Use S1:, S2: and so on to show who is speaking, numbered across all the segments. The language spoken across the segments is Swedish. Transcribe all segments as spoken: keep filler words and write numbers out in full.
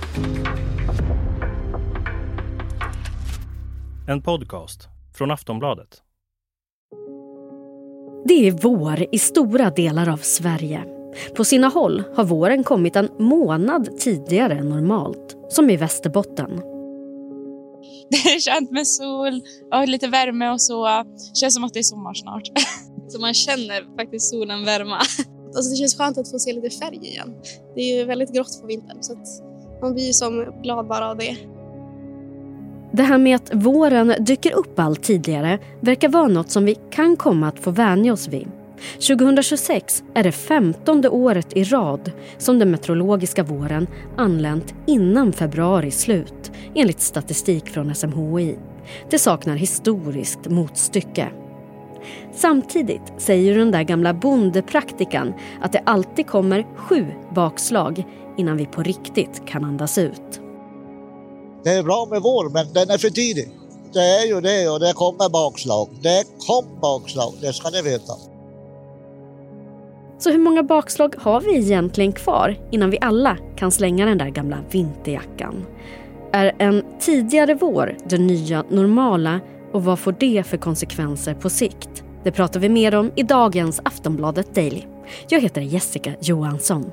S1: En podcast från Aftonbladet.
S2: Det är vår i stora delar av Sverige. På sina håll har våren kommit en månad tidigare än normalt, som i Västerbotten.
S3: Det är skönt med sol och lite värme och så. Det känns som att det är sommar snart.
S4: Så man känner faktiskt solen värma. Alltså det känns skönt att få se lite färg igen. Det är ju väldigt grått på vintern så att man blir som glad bara av det.
S2: Det här med att våren dyker upp allt tidigare verkar vara något som vi kan komma att få vänja oss vid. tjugohundratjugosex är det femtonde året i rad som den meteorologiska våren anlänt innan februari slut, enligt statistik från S M H I. Det saknar historiskt motstycke. Samtidigt säger den där gamla bondepraktikan att det alltid kommer sju bakslag innan vi på riktigt kan andas ut.
S5: Det är bra med vår, men den är för tidig. Det är ju det och det kommer bakslag. Det kom bakslag, det ska ni veta.
S2: Så hur många bakslag har vi egentligen kvar innan vi alla kan slänga den där gamla vinterjackan? Är en tidigare vår det nya normala och vad får det för konsekvenser på sikt? Det pratar vi mer om i dagens Aftonbladet Daily. Jag heter Jessica Johansson.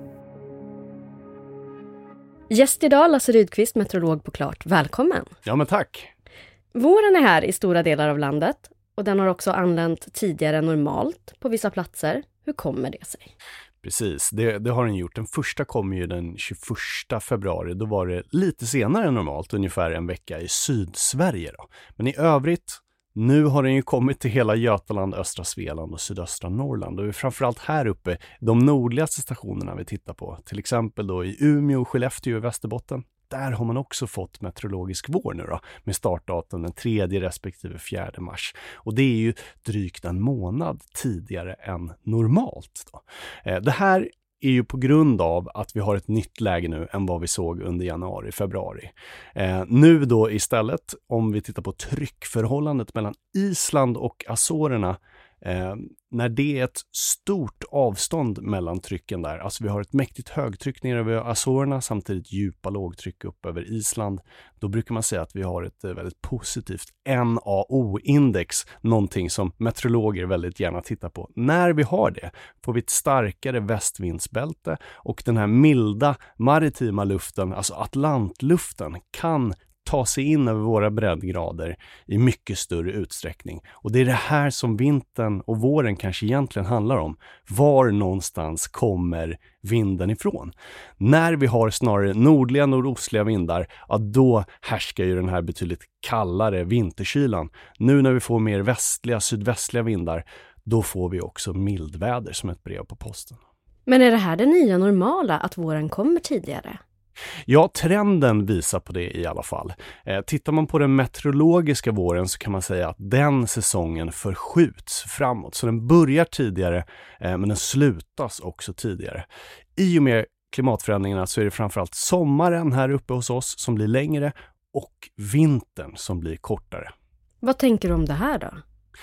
S2: Gäst idag, Lasse Rydqvist, meteorolog på Klart. Välkommen.
S6: Ja, men tack.
S2: Våren är här i stora delar av landet och den har också anlänt tidigare än normalt på vissa platser. Hur kommer det sig?
S6: Precis, det, det har den gjort. Den första kom ju den tjugoförsta februari. Då var det lite senare än normalt, ungefär en vecka i Sydsverige då. Men i övrigt, nu har den ju kommit till hela Götaland, östra Svealand och sydöstra Norrland. Och framförallt här uppe, de nordligaste stationerna vi tittar på. Till exempel då i Umeå, Skellefteå och Västerbotten. Där har man också fått meteorologisk vår nu då, med startdatum den tredje respektive fjärde mars. Och det är ju drygt en månad tidigare än normalt då. Eh, det här är ju på grund av att vi har ett nytt läge nu än vad vi såg under januari, februari. Eh, nu då istället, om vi tittar på tryckförhållandet mellan Island och Azorerna, Eh, när det är ett stort avstånd mellan trycken där, alltså vi har ett mäktigt högtryck nere över Azorerna, samtidigt djupa lågtryck upp över Island, då brukar man säga att vi har ett väldigt positivt N A O-index, någonting som meteorologer väldigt gärna tittar på. När vi har det får vi ett starkare västvindsbälte och den här milda maritima luften, alltså atlantluften, kan ta sig in över våra breddgrader i mycket större utsträckning. Och det är det här som vintern och våren kanske egentligen handlar om. Var någonstans kommer vinden ifrån? När vi har snarare nordliga, nordostliga vindar, ja, då härskar ju den här betydligt kallare vinterkylan. Nu när vi får mer västliga, sydvästliga vindar, då får vi också mildväder som ett brev på posten.
S2: Men är det här det nya normala, att våren kommer tidigare?
S6: Ja, trenden visar på det i alla fall. Eh, tittar man på den meteorologiska våren så kan man säga att den säsongen förskjuts framåt. Så den börjar tidigare eh, men den slutas också tidigare. I och med klimatförändringarna så är det framförallt sommaren här uppe hos oss som blir längre och vintern som blir kortare.
S2: Vad tänker du om det här då?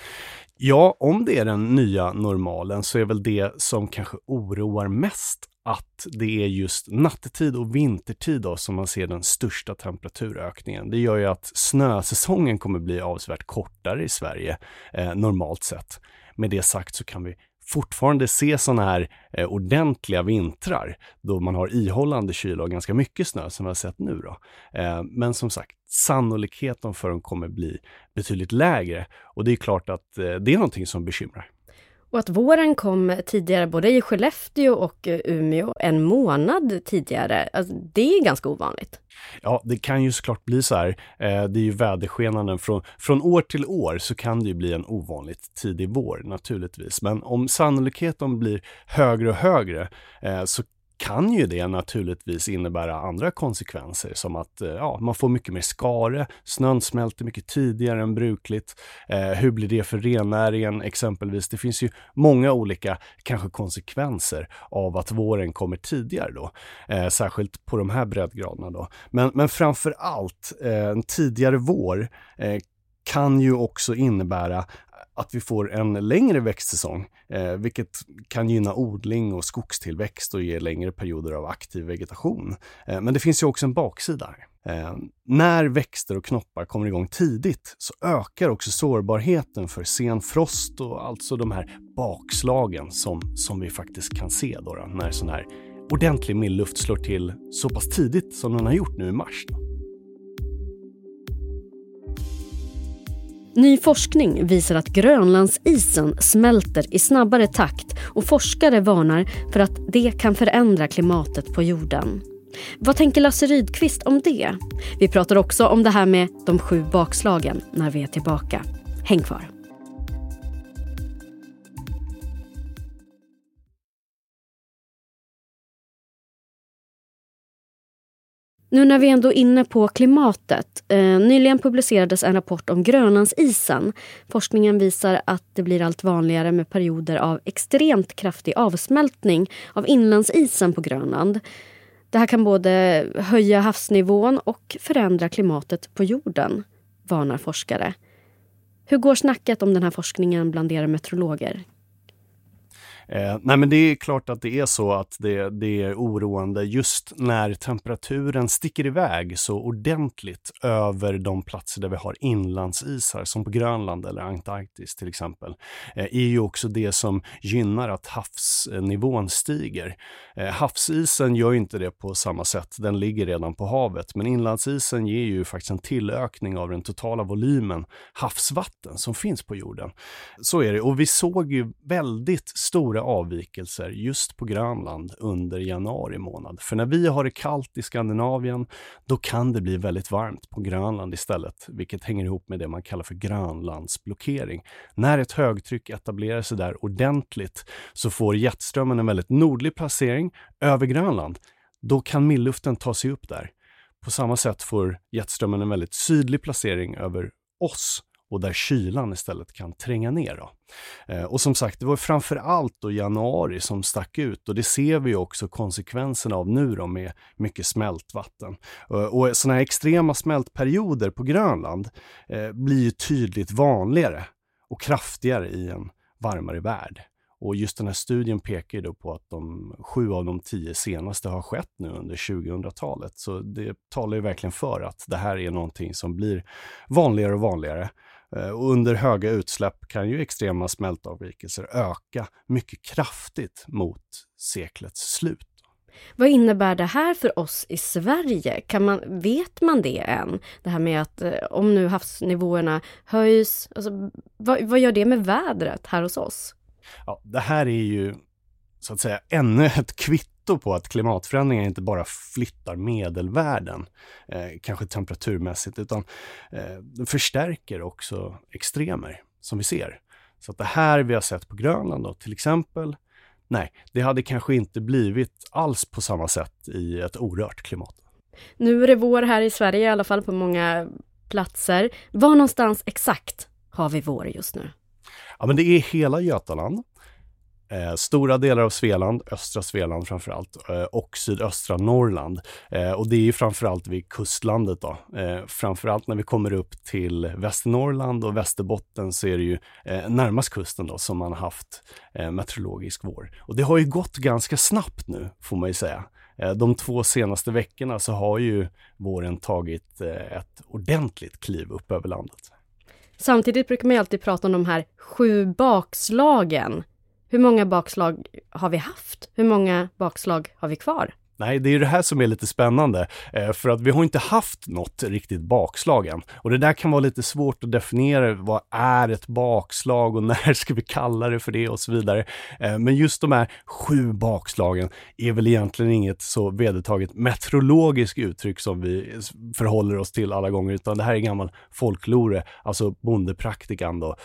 S6: Ja, om det är den nya normalen så är väl det som kanske oroar mest att det är just nattetid och vintertid då som man ser den största temperaturökningen. Det gör ju att snösäsongen kommer bli avsevärt kortare i Sverige eh, normalt sett. Med det sagt så kan vi fortfarande se sådana här eh, ordentliga vintrar då man har ihållande kyla och ganska mycket snö som vi har sett nu då. Eh, men som sagt, sannolikheten för dem kommer bli betydligt lägre och det är klart att eh, det är någonting som bekymrar.
S2: Och att våren kom tidigare både i Skellefteå och Umeå en månad tidigare, alltså, det är ganska ovanligt.
S6: Ja, det kan ju såklart bli så här. Eh, det är ju väderskenanden från, från år till år så kan det ju bli en ovanligt tidig vår naturligtvis. Men om sannolikheten blir högre och högre eh, så kan ju det naturligtvis innebära andra konsekvenser som att ja, man får mycket mer skare, snön smälter mycket tidigare än brukligt. Eh, hur blir det för rennäringen exempelvis? Det finns ju många olika kanske konsekvenser av att våren kommer tidigare då, eh, särskilt på de här breddgraderna då. Men, men framför allt eh, en tidigare vår eh, kan ju också innebära att vi får en längre växtsäsong, eh, vilket kan gynna odling och skogstillväxt och ge längre perioder av aktiv vegetation. Eh, men det finns ju också en baksida här. Eh, när växter och knoppar kommer igång tidigt så ökar också sårbarheten för sen frost och alltså de här bakslagen som, som vi faktiskt kan se då, då när sån här ordentlig mildluft slår till så pass tidigt som den har gjort nu i mars då.
S2: Ny forskning visar att Grönlandsisen smälter i snabbare takt och forskare varnar för att det kan förändra klimatet på jorden. Vad tänker Lasse Rydqvist om det? Vi pratar också om det här med de sju bakslagen när vi är tillbaka. Häng kvar! Nu när vi ändå är inne på klimatet. Eh, nyligen publicerades en rapport om Grönlandsisen. Forskningen visar att det blir allt vanligare med perioder av extremt kraftig avsmältning av inlandsisen på Grönland. Det här kan både höja havsnivån och förändra klimatet på jorden, varnar forskare. Hur går snacket om den här forskningen bland era meteorologer?
S6: Eh, nej men det är klart att det är så att det, det är oroande just när temperaturen sticker iväg så ordentligt över de platser där vi har inlandsisar som på Grönland eller Antarktis till exempel. Eh, är ju också det som gynnar att havsnivån stiger. Eh, havsisen gör ju inte det på samma sätt, den ligger redan på havet, men inlandsisen ger ju faktiskt en tillökning av den totala volymen havsvatten som finns på jorden. Så är det, och vi såg ju väldigt stora avvikelser just på Grönland under januari månad. För när vi har det kallt i Skandinavien, då kan det bli väldigt varmt på Grönland istället, vilket hänger ihop med det man kallar för Grönlandsblockering. När ett högtryck etablerar sig där ordentligt så får jetströmmen en väldigt nordlig placering över Grönland. Då kan mildluften ta sig upp där. På samma sätt får jetströmmen en väldigt sydlig placering över oss och där kylan istället kan tränga ner då. Eh, och som sagt, det var framför allt då januari som stack ut och det ser vi också konsekvenserna av nu då med mycket smältvatten. Eh, och sådana här extrema smältperioder på Grönland eh, blir ju tydligt vanligare och kraftigare i en varmare värld. Och just den här studien pekar ju då på att de sju av de tio senaste har skett nu under tjugohundratalet. Så det talar ju verkligen för att det här är någonting som blir vanligare och vanligare. Och under höga utsläpp kan ju extrema smältavvikelser öka mycket kraftigt mot seklets slut.
S2: Vad innebär det här för oss i Sverige? Kan man, vet man det än? Det här med att eh, om nu havsnivåerna höjs, alltså, vad, vad gör det med vädret här hos oss?
S6: Ja, det här är ju så att säga ännu ett kvitto på att klimatförändringar inte bara flyttar medelvärden, eh, kanske temperaturmässigt, utan eh, förstärker också extremer som vi ser. Så att det här vi har sett på Grönland då, till exempel, nej, det hade kanske inte blivit alls på samma sätt i ett orört klimat.
S2: Nu är det vår här i Sverige i alla fall på många platser. Var någonstans exakt har vi vår just nu?
S6: Ja, men det är hela Götaland, eh, stora delar av Svealand, östra Svealand framförallt, eh, och sydöstra Norrland. Eh, och det är ju framförallt vid kustlandet då. Eh, framförallt när vi kommer upp till Västernorrland och Västerbotten så är det ju eh, närmast kusten då som man har haft eh, meteorologisk vår. Och det har ju gått ganska snabbt nu, får man ju säga. Eh, de två senaste veckorna så har ju våren tagit eh, ett ordentligt kliv upp över landet.
S2: Samtidigt brukar man ju alltid prata om de här sju bakslagen. Hur många bakslag har vi haft? Hur många bakslag har vi kvar?
S6: Nej, det är det här som är lite spännande, för att vi har inte haft något riktigt bakslag än. Och det där kan vara lite svårt att definiera, vad är ett bakslag och när ska vi kalla det för det och så vidare. Men just de här sju bakslagen är väl egentligen inget så vedertaget meteorologiskt uttryck som vi förhåller oss till alla gånger, utan det här är gammal folklore, alltså bondepraktikan då,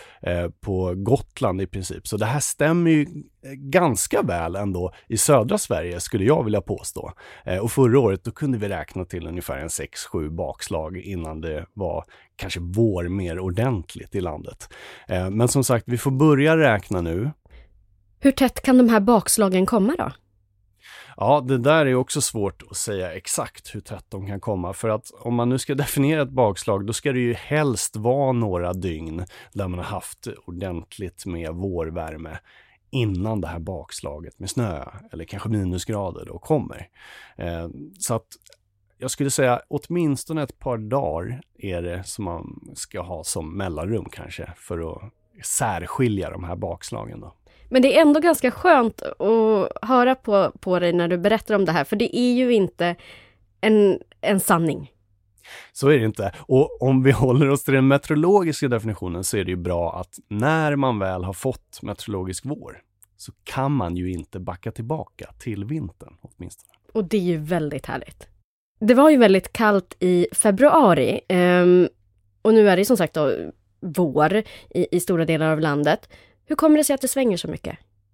S6: på Gotland i princip. Så det här stämmer ju ganska väl ändå i södra Sverige, skulle jag vilja påstå. Eh, och förra året då kunde vi räkna till ungefär en sex sju bakslag innan det var kanske vår mer ordentligt i landet. Eh, men som sagt, vi får börja räkna nu.
S2: Hur tätt kan de här bakslagen komma då?
S6: Ja, det där är också svårt att säga exakt hur tätt de kan komma. För att om man nu ska definiera ett bakslag, då ska det ju helst vara några dygn där man har haft ordentligt med vårvärme innan det här bakslaget med snö eller kanske minusgrader då kommer. Eh, så att jag skulle säga åtminstone ett par dagar är det som man ska ha som mellanrum kanske för att särskilja de här bakslagen då.
S2: Men det är ändå ganska skönt att höra på, på dig när du berättar om det här, för det är ju inte en, en sanning.
S6: Så är det inte. Och om vi håller oss till den meteorologiska definitionen så är det ju bra att när man väl har fått meteorologisk vår så kan man ju inte backa tillbaka till vintern åtminstone.
S2: Och det är ju väldigt härligt. Det var ju väldigt kallt i februari um, och nu är det som sagt då vår i, i stora delar av landet. Hur kommer det sig att det svänger så mycket?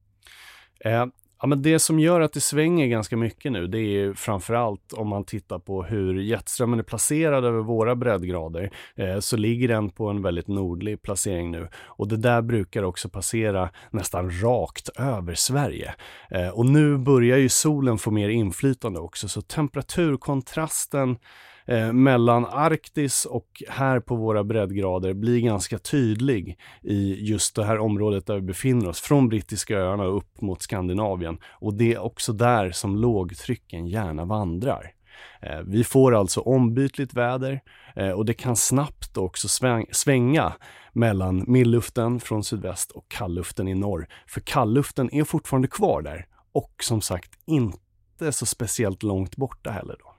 S6: Eh, ja, men det som gör att det svänger ganska mycket nu, det är ju framförallt om man tittar på hur jetströmmen är placerad över våra breddgrader, eh, så ligger den på en väldigt nordlig placering nu. Och det där brukar också passera nästan rakt över Sverige. Eh, och nu börjar ju solen få mer inflytande också, så temperaturkontrasten Eh, mellan Arktis och här på våra breddgrader blir ganska tydlig i just det här området där vi befinner oss, från brittiska öarna upp mot Skandinavien, och det är också där som lågtrycken gärna vandrar. Eh, vi får alltså ombytligt väder eh, och det kan snabbt också sväng- svänga mellan millluften från sydväst och kallluften i norr, för kallluften är fortfarande kvar där och som sagt inte så speciellt långt borta heller då.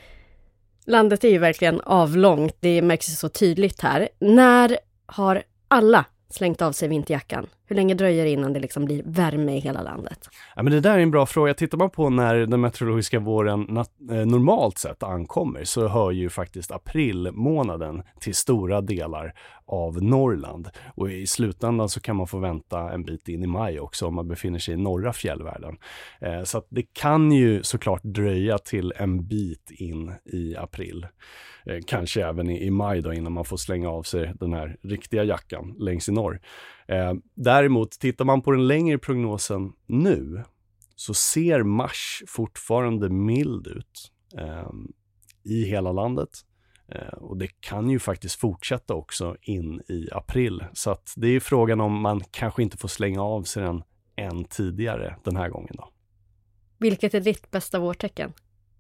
S2: Landet är ju verkligen avlångt, det märks så tydligt här. När har alla slängt av sig vinterjackan? Hur länge dröjer det innan det liksom blir värme i hela landet?
S6: Ja, men det där är en bra fråga. Tittar man på när den meteorologiska våren nat- eh, normalt sett ankommer så hör ju faktiskt aprilmånaden till stora delar av Norrland. Och i slutändan så kan man få vänta en bit in i maj också om man befinner sig i norra fjällvärlden. Eh, så att det kan ju såklart dröja till en bit in i april. Eh, kanske även i, i maj då, innan man får slänga av sig den här riktiga jackan längs i norr. Eh, däremot tittar man på den längre prognosen nu så ser mars fortfarande mild ut eh, i hela landet. Eh, och det kan ju faktiskt fortsätta också in i april. Så att det är frågan om man kanske inte får slänga av sig den än tidigare den här gången då.
S2: Vilket är ditt bästa vårtecken?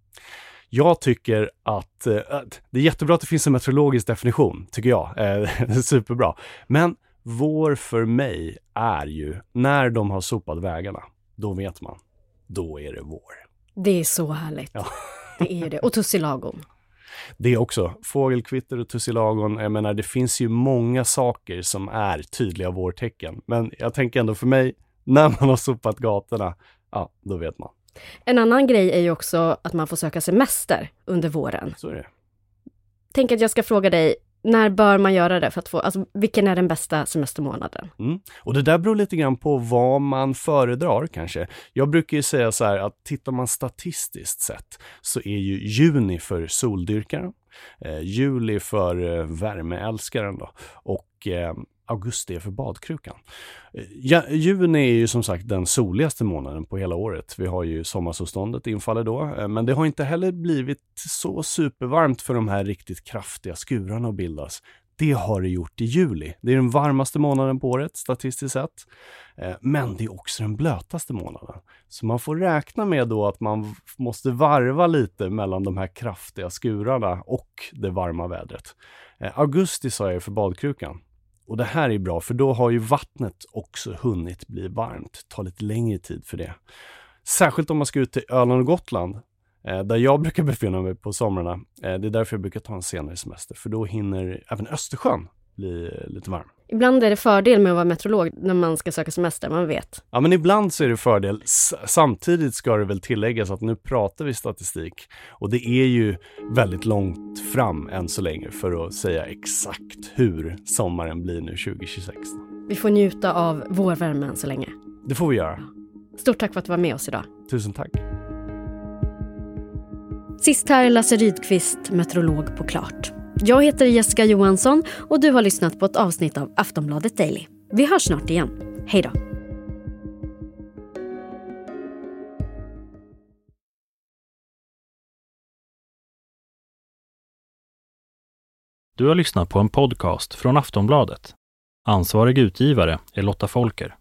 S6: Jag tycker att eh, det är jättebra att det finns en meteorologisk definition, tycker jag. Eh, superbra. Men vår för mig är ju när de har sopat vägarna, då vet man, då är det vår.
S2: Det är så härligt. Ja. Det är det. Och tussilagon.
S6: Det är också fågelkvitter och tussilagon. Jag menar, det finns ju många saker som är tydliga vårtecken. Men jag tänker ändå för mig, när man har sopat gatorna, ja, då vet man.
S2: En annan grej är ju också att man får söka semester under våren.
S6: Så är det.
S2: Tänk att jag ska fråga dig, när bör man göra det för att få, alltså vilken är den bästa semestermånaden?
S6: Mm. Och det där beror lite grann på vad man föredrar kanske. Jag brukar ju säga så här att tittar man statistiskt sett så är ju juni för soldyrkaren, eh, juli för eh, värmeälskaren då, och eh, augusti är för badkrukan. Ja, juni är ju som sagt den soligaste månaden på hela året. Vi har ju sommarsolståndet infaller då, men det har inte heller blivit så supervarmt för de här riktigt kraftiga skurarna att bildas. Det har det gjort i juli. Det är den varmaste månaden på året statistiskt sett, men det är också den blötaste månaden. Så man får räkna med då att man måste varva lite mellan de här kraftiga skurarna och det varma vädret. Augusti sa jag för badkrukan. Och det här är bra, för då har ju vattnet också hunnit bli varmt. Det tar lite längre tid för det. Särskilt om man ska ut till Öland och Gotland, eh, där jag brukar befinna mig på somrarna. Eh, det är därför jag brukar ta en senare semester, för då hinner även Östersjön bli lite varm.
S2: Ibland är det fördel med att vara meteorolog när man ska söka semester, man vet.
S6: Ja, men ibland så är det fördel. S- samtidigt ska det väl tilläggas att nu pratar vi statistik. Och det är ju väldigt långt fram än så länge för att säga exakt hur sommaren blir nu tjugo tjugosex.
S2: Vi får njuta av vårvärmen så länge.
S6: Det får vi göra.
S2: Stort tack för att du var med oss idag.
S6: Tusen tack.
S2: Sist här är Lasse Rydqvist, meteorolog på Klart. Jag heter Jessica Johansson och du har lyssnat på ett avsnitt av Aftonbladet Daily. Vi hörs snart igen. Hej då!
S1: Du har lyssnat på en podcast från Aftonbladet. Ansvarig utgivare är Lotta Folker.